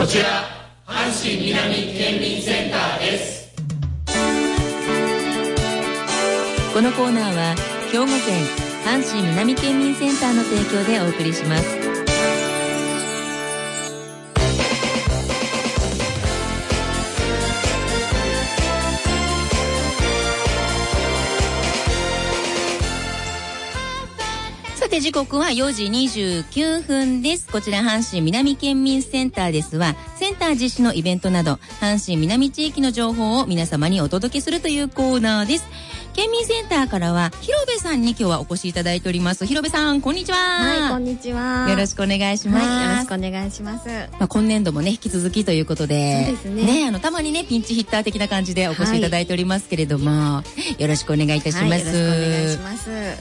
ちら阪神南県民センターです。 このコーナーは兵庫県阪神南県民センターの提供でお送りします。さて時刻は4時29分です。こちら阪神南県民センターですは、センター実施のイベントなど阪神南地域の情報を皆様にお届けするというコーナーです。県民センターからは広部さんに今日はお越しいただいております。広部さん、こんにちは。 はい、こんにちは。 よろしくお願いします。 はい、よろしくお願いします。 今年度もね、引き続きということで。 そうですね。 たまにね、ピンチヒッター的な感じでお越しいただいておりますけれども、よろしくお願いいたします。 はい、よろしくお願いします。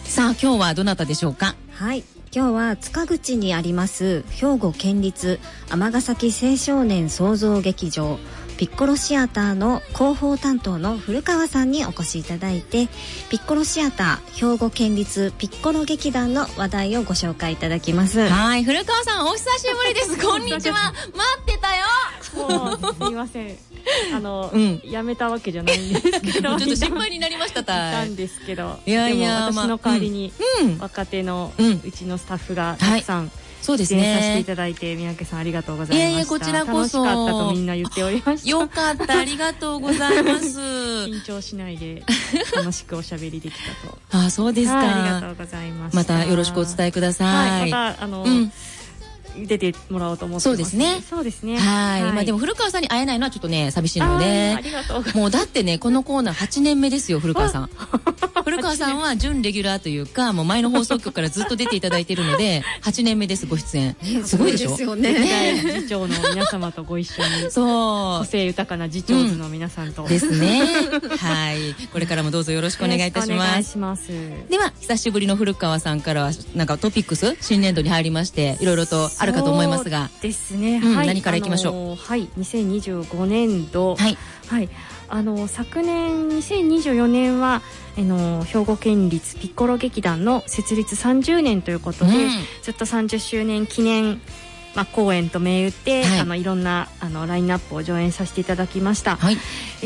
さあ、今日はどなたでしょうか？ はい。今日は塚口にあります兵庫県立尼崎青少年創造劇場ピッコロシアターの広報担当の古川さんにお越しいただいて、ピッコロシアター兵庫県立ピッコロ劇団の話題をご紹介いただきます。 はい、古川さんお久しぶりです。こんにちは。待ってたよ。 もうすいません。やめたわけじゃないんですけど、 ちょっと心配になりました。 たんですけど、 いやいや、 でも私の代わりに若手のうちのスタッフがたくさんそうです出演させてね。 いただいて、三宅さんありがとうございました。 いやいや、こちらこそ楽しかったとみんな言っておりました。 よかった、ありがとうございます。 緊張しないで楽しくおしゃべりできたと。 あ、そうですか。 ありがとうございました。 またよろしくお伝えください。 はい、また出てもらおうと思ってます。 そうですね。 そうですね。 はい。まあでも古川さんに会えないのはちょっとね、寂しいので。 ありがとうございます。 もうだってね、このコーナー8年目ですよ、古川さん。古川さんは準レギュラーというか、もう前の放送局からずっと出ていただいているので、8年目です、ご出演。すごいでしょ？ ですよね。 次長の皆様とご一緒に。 そう。 個性豊かな次長図の皆さんと。 ですね。はい。これからもどうぞよろしくお願いいたします。 お願いします。 では、久しぶりの古川さんからは、なんかトピックス、新年度に入りまして、いろいろとあるかと思いますが。 ですね。 はい。何からいきましょう。 はい。2025年度。 はい。 はい。昨年2024年は兵庫県立ピッコロ劇団の設立30年ということで、ずっと30周年記念公演と銘打って、いろんなラインナップを上演させていただきました。 はい。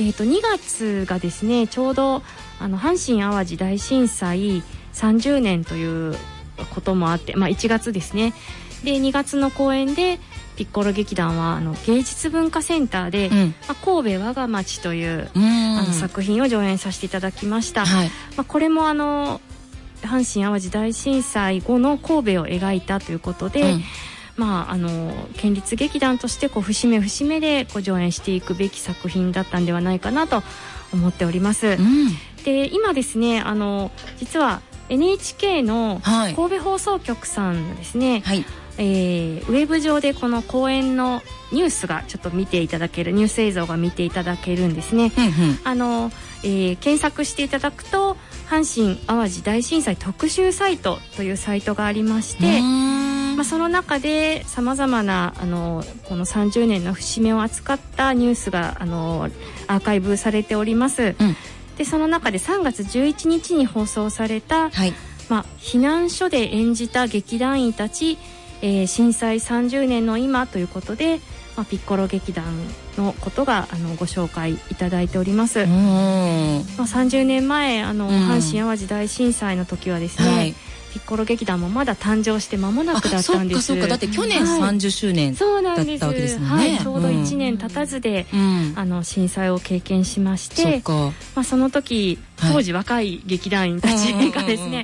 2月がですね、ちょうど阪神・淡路大震災30年ということもあって、1月ですね。で2月の公演でピッコロ劇団は芸術文化センターで、神戸我が町という作品を上演させていただきました。はい。これも阪神・淡路大震災後の神戸を描いたということで、県立劇団として節目節目で上演していくべき作品だったんではないかなと思っております。で今ですね、実は NHK の神戸放送局さんですね、はい、ウェブ上でこの公演のニュースがちょっと見ていただける、ニュース映像が見ていただけるんですね。検索していただくと阪神・淡路大震災特集サイトというサイトがありまして、その中でさまざまなこの30年の節目を扱ったニュースがアーカイブされております。でその中で3月11日に放送された、はい、避難所で演じた劇団員たち、震災30年の今ということで、ピッコロ劇団のことがご紹介いただいております。30年前阪神・淡路大震災の時はですね、はい、ピッコロ劇団もまだ誕生して間もなくだったんです。 そうかだって去年30周年だったわけですもんね。 はい、ちょうど1年経たずで、震災を経験しまして、その時当時若い劇団員たちがですね、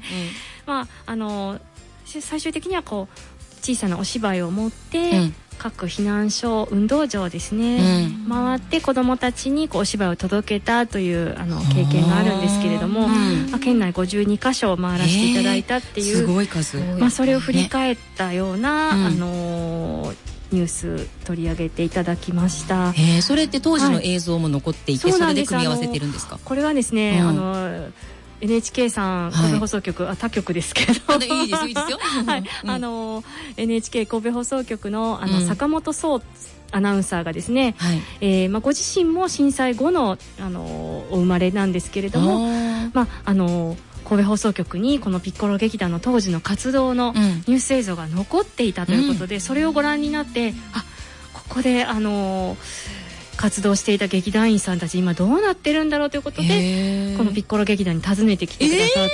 最終的には小さなお芝居を持って、各避難所運動場ですね、回って子どもたちにお芝居を届けたという経験があるんですけれども、県内52カ所を回らせていただいたっていう、 すごい数、 それを振り返ったような、ニュース取り上げていただきました。 それって当時の映像も残っていて、それで組み合わせてるんですか？ これはですね、NHK さん神戸放送局、他局ですけどいいですよはい、NHK 神戸放送局の坂本壮アナウンサーがですね、ご自身も震災後のお生まれなんですけれども、神戸放送局にこのピッコロ劇団の当時の活動のニュース映像が残っていたということで、それをご覧になって、ここで活動していた劇団員さんたち今どうなってるんだろうということでこのピッコロ劇団に訪ねてきてくださって、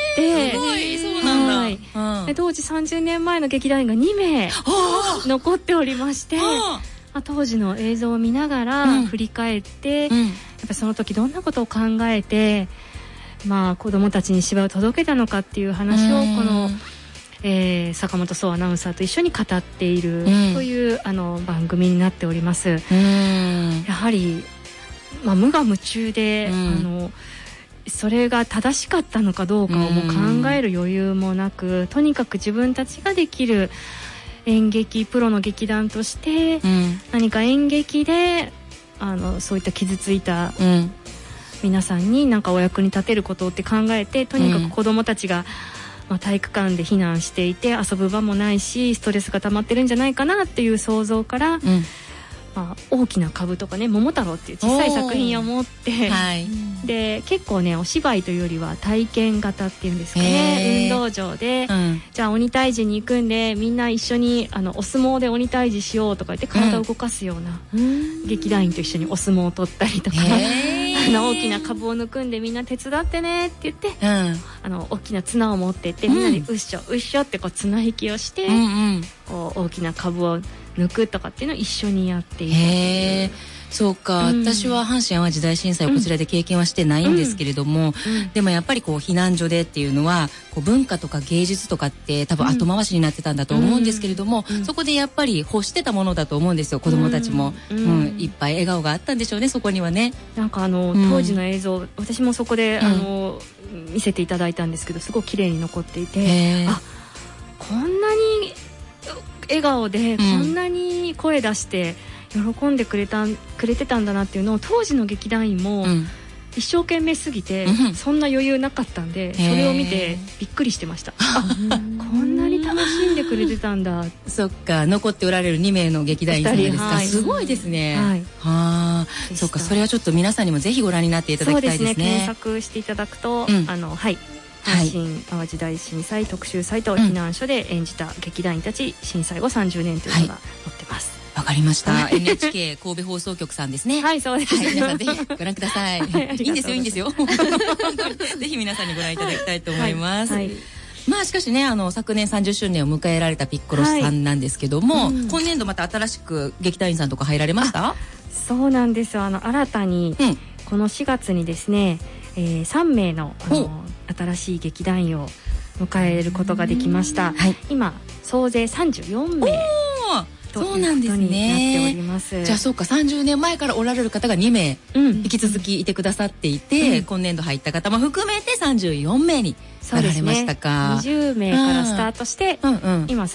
すごい、そうなんだ、 はい、で当時30年前の劇団員が2名残っておりまして、当時の映像を見ながら振り返って、やっぱその時どんなことを考えて、子どもたちに芝居を届けたのかっていう話をこの、坂本壮アナウンサーと一緒に語っているという、番組になっております。やはり、無我夢中で、それが正しかったのかどうかをもう考える余裕もなく、とにかく自分たちができる演劇プロの劇団として、何か演劇でそういった傷ついた、皆さんに何かお役に立てることって考えて、とにかく子どもたちが、体育館で避難していて遊ぶ場もないしストレスが溜まってるんじゃないかなっていう想像から、大きな株とかね、桃太郎っていう小さい作品を持って、で結構ねお芝居というよりは体験型っていうんですかね、運動場で、じゃあ鬼退治に行くんでみんな一緒にお相撲で鬼退治しようとか言って体を動かすような、劇団員と一緒にお相撲を取ったりとか、大きな株を抜くんでみんな手伝ってねって言って、大きな綱を持ってってみんなでうっしょうっしょってこう綱引きをして、こう大きな株を抜くとかっていうのを一緒にやっている。 そうか、私は阪神・淡路大震災をこちらで経験はしてないんですけれども、でもやっぱりこう避難所でっていうのはこう文化とか芸術とかって多分後回しになってたんだと思うんですけれども、そこでやっぱり欲してたものだと思うんですよ、子どもたちも、いっぱい笑顔があったんでしょうね、そこにはね。 なんか当時の映像、私もそこで見せていただいたんですけど、すごく綺麗に残っていて、こんなに笑顔で、こんなに声出して喜んでくれてたんだなっていうのを当時の劇団員も一生懸命すぎて、そんな余裕なかったんで、それを見てびっくりしてました。こんなに楽しんでくれてたんだ。 そっか、残っておられる2名の劇団員さんですか、すごいですね。そっか、それはちょっと皆さんにもぜひご覧になっていただきたいですね。 そうですね、検索していただくと、阪神・淡路大震災特集サイト、避難所で演じた劇団員たち震災後30年というのが載ってます。 わかりました。NHK 神戸放送局さんですね。 はい、そうです。 皆さんぜひご覧ください。いいんですよ、いいんですよ。ぜひ皆さんにご覧いただきたいと思います。しかしね、昨年30周年を迎えられたピッコロさんなんですけども、今年度また新しく劇団員さんとか入られました？ そうなんですよ。新たにこの4月にですね、3名の新しい劇団員を迎えることができました。今総勢34名そうなんですね。じゃあそうか、30年前からおられる方が2名引き続きいてくださっていて、今年度入った方も含めて34名になられましたか。 20名からスタートして、今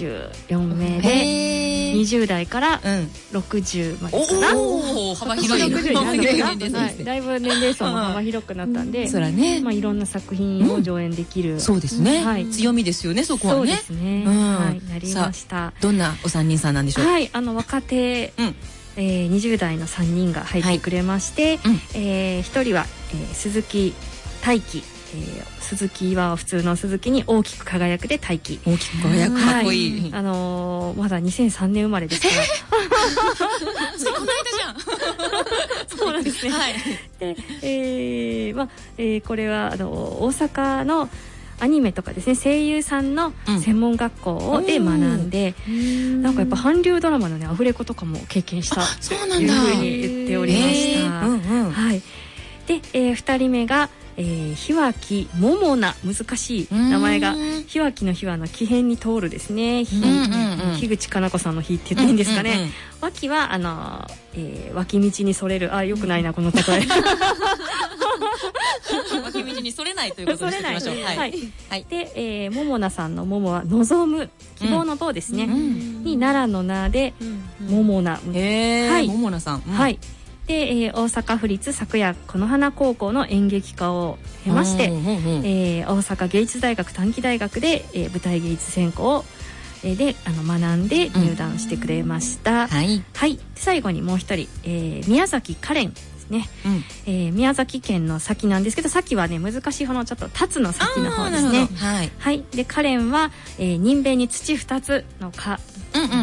34名で20代から60までかな。 幅広いだいぶ年齢層も幅広くなったんで、いろんな作品を上演できる。 そうですね、強みですよね、そこはね。 そうですね、なりました。 どんなお三人さんなんでしょう？ 若手20代の3人が入ってくれまして、1人は鈴木大輝。鈴木は普通の鈴木に大きく輝くで大輝。 大きく輝く、かっこいい。 まだ2003年生まれですから。 この間じゃん。 そうなんですね。で、これは大阪のアニメとかですね、声優さんの専門学校で学んで、なんかやっぱ韓流ドラマのねアフレコとかも経験したというふうに言っておりました。で、2人目が日脇桃奈、難しい名前が、日脇の日は木偏に通るですね。樋口かな子さんの日って言っていいんですかね。脇は脇道にそれる、よくないなこの例え。 脇道にそれないということにしておきましょう。 で、桃奈さんの桃は望む、希望の棒ですね。に奈良の名で桃奈。 桃奈さん。 で、大阪府立昨夜この花高校の演劇科を経まして、大阪芸術大学短期大学で、舞台芸術専攻で学んで入団してくれました。最後にもう一人、宮崎カレンですね。宮崎県の先なんですけど、先はね難しい方のちょっと立つの先の方ですね。でカレンは、人弁に土2つの科。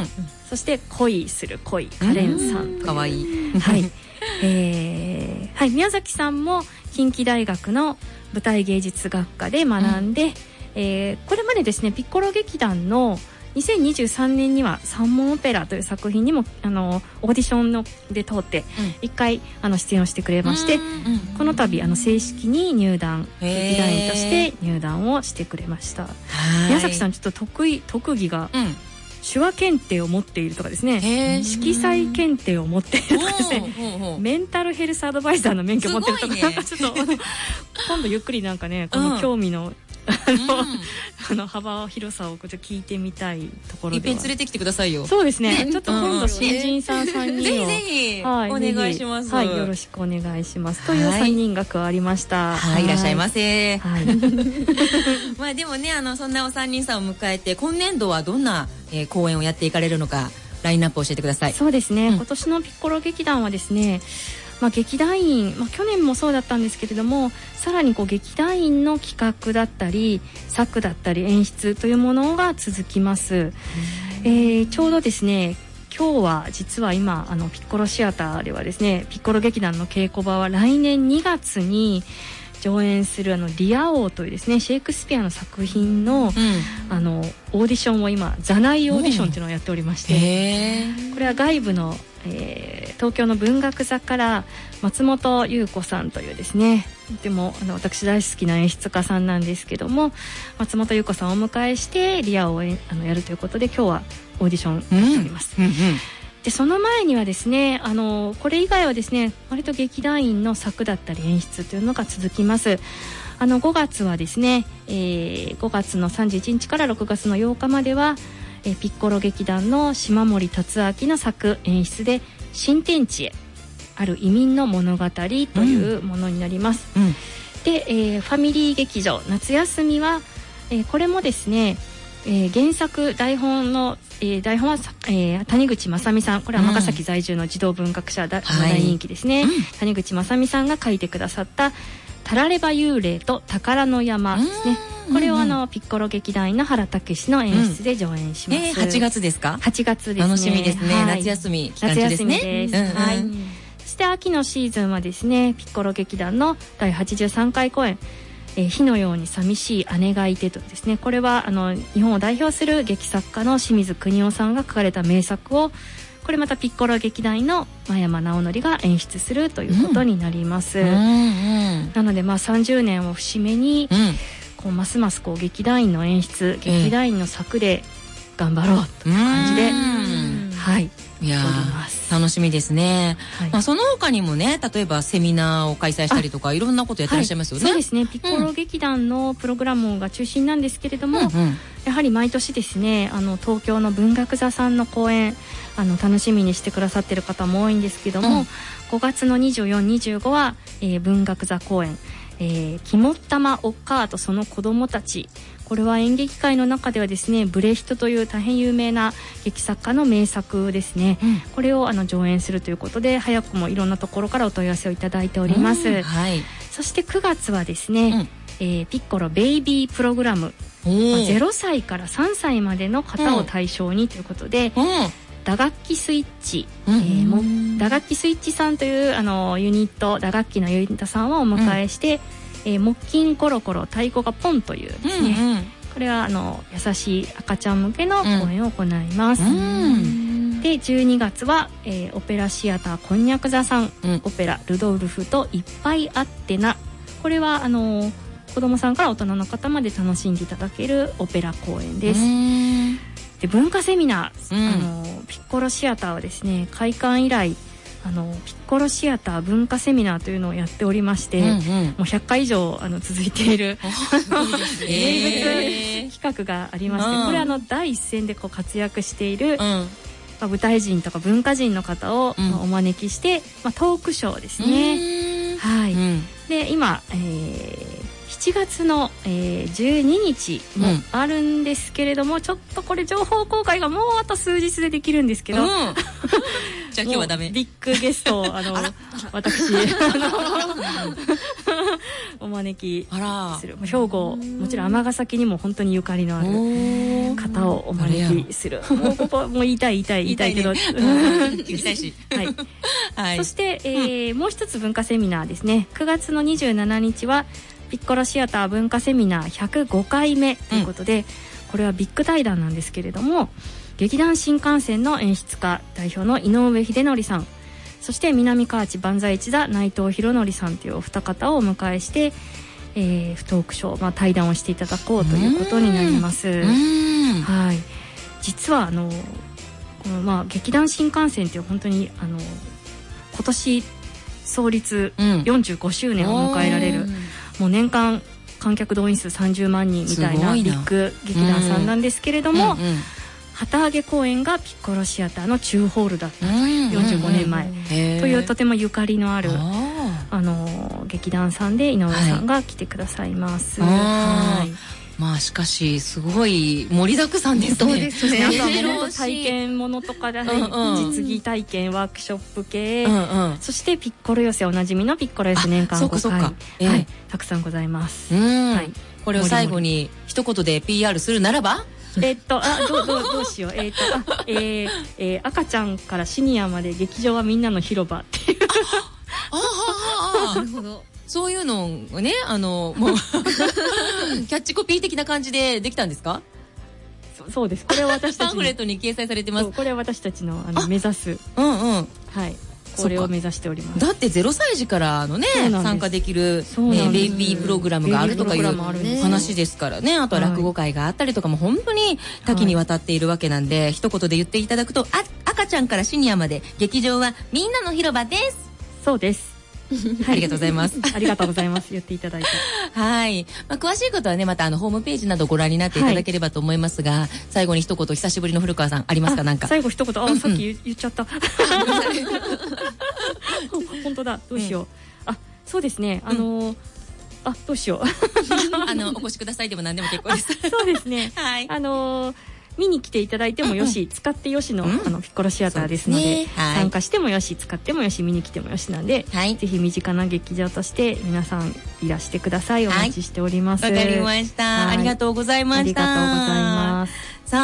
そして恋する恋カレンさんというかわいいはい、はい、宮崎さんも近畿大学の舞台芸術学科で学んで、これまでですねピッコロ劇団の2023年には三門オペラという作品にもオーディションで通って1回出演をしてくれまして、この度正式に入団劇団員として入団をしてくれました。宮崎さんちょっと特技が、手話検定を持っているとかですね、色彩検定を持っているとかですね、メンタルヘルスアドバイザーの免許を持っているとか、なんかちょっと今度ゆっくりなんかねこの興味の幅広さをちょっと聞いてみたいところでは、いっぺん連れてきてくださいよ。 そうですね、ちょっと今度新人さん3人をぜひお願いします。 はい、よろしくお願いしますという3人が加わりました。 はい、いらっしゃいませ。まあでもねそんなお3人さんを迎えて今年度はどんな公演をやっていかれるのかラインナップを教えてください。 そうですね、今年のピッコロ劇団はですね、劇団員、去年もそうだったんですけれども、さらに劇団員の企画だったり作だったり演出というものが続きます。ちょうどですね今日は実は今ピッコロシアターではですねピッコロ劇団の稽古場は来年2月に上演するリア王というですねシェイクスピアの作品の、オーディションを今座内オーディションというのをやっておりまして、これは外部の東京の文学座から松本優子さんというですね、でも私大好きな演出家さんなんですけども、松本優子さんをお迎えしてリアをやるということで今日はオーディションやっております。でその前にはですねこれ以外はですね割と劇団員の作だったり演出というのが続きます。5月はですね、5月の31日から6月の8日まではピッコロ劇団の島森達明の作演出で新天地へある移民の物語というものになります。で、ファミリー劇場夏休みは、これもですね、原作台本は、谷口正美さん、これは尼崎在住の児童文学者大人気ですね、谷口正美さんが書いてくださったタラレバ幽霊と宝の山ですね。これをピッコロ劇団員の原武の演出で上演します。 8月ですか？8 月ですね。 楽しみですね。夏休み期間中ですね。 夏休みです。はい。そして秋のシーズンはですねピッコロ劇団の第83回公演火のように寂しい姉がいてとですね、これは日本を代表する劇作家の清水邦夫さんが書かれた名作をこれまたピッコロ劇団員の真山直則が演出するということになります。なので30年を節目に、ますます劇団員の演出、劇団員の作で頑張ろうという感じで、 いや楽しみですね。その他にもね例えばセミナーを開催したりとかいろんなことやってらっしゃいますよね。 そうですね、ピッコロ劇団のプログラムが中心なんですけれども、やはり毎年ですね東京の文学座さんの公演楽しみにしてくださっている方も多いんですけども、5月の24、25は、文学座公演肝っ玉おっかーとその子供たち、これは演劇界の中ではですねブレヒトという大変有名な劇作家の名作ですね、これを上演するということで早くもいろんなところからお問い合わせをいただいております。そして9月はですね、ピッコロベイビープログラム、0歳から3歳までの方を対象にということで、打楽器スイッチ、打楽器スイッチさんというユニット、打楽器のユニットさんをお迎えして、木琴コロコロ太鼓がポンというですね、これは優しい赤ちゃん向けの公演を行います。で12月は、オペラシアターこんにゃく座さん、オペラルドルフといっぱいあってな、これは子供さんから大人の方まで楽しんでいただけるオペラ公演です。で文化セミナー、ピッコロシアターはですね開館以来ピッコロシアター文化セミナーというのをやっておりまして、もう100回以上続いている名物企画がありまして、これ第一線で活躍している、舞台人とか文化人の方を、お招きして、トークショーですね。で今、 7月の、12日もあるんですけれども、ちょっとこれ情報公開がもうあと数日でできるんですけど、 じゃあ今日はダメ。 ビッグゲストを私お招きする。兵庫、もちろん尼崎にも本当にゆかりのある方をお招きする。もうここもう言いたいけど、 言いたいし。 はい。そして、もう一つ文化セミナーですね。9月の27日はピッコロシアター文化セミナー105回目ということで、これはビッグ対談なんですけれども、劇団新幹線の演出家代表の井上秀則さん、そして南河内万歳一座内藤博則さんというお二方をお迎えして、トークショー、対談をしていただこうということになります。はい。実はこの劇団新幹線っていう本当に今年創立45周年を迎えられる、もう年間観客動員数30万人みたいなビッグ劇団さんなんですけれども、旗揚げ公演がピッコロシアターの中ホールだったという45年前というとてもゆかりのある劇団さんで井上さんが来てくださいます。 しかしすごい盛りだくさんですね。 あとは体験ものとかで、実技体験ワークショップ系、そしてピッコロ寄せおなじみのピッコロ寄せ年間5回、たくさんございます。 これを最後に一言で PR するならば、 どうしよう。赤ちゃんからシニアまで劇場はみんなの広場っていう。 なるほど。そういうのをね、もうキャッチコピー的な感じでできたんですか？ そうです。これは私たちパンフレットに掲載されてます。 これは私たちの目指す。はい。これを目指しております。 だって0歳児から参加できるベイビープログラムがあるとかいう話ですからね。あとは落語会があったりとかも本当に多岐にわたっているわけなんで、一言で言っていただくと、赤ちゃんからシニアまで劇場はみんなの広場です。 そうです。 ありがとうございます。 ありがとうございます。言っていただいて。 はい。詳しいことはね、またホームページなどご覧になっていただければと思いますが、最後に一言、久しぶりの古川さんありますか？なんか。 最後一言、さっき言っちゃった。本当だ。どうしよう。そうですね。どうしよう。 お越しくださいでも何でも結構です。 そうですね。はい。見に来ていただいてもよし、使ってよしのピッコロシアターですので、参加してもよし、使ってもよし、見に来てもよしなんで、ぜひ身近な劇場として皆さんいらしてください。お待ちしております。 わかりました。ありがとうございました。 ありがとうございます。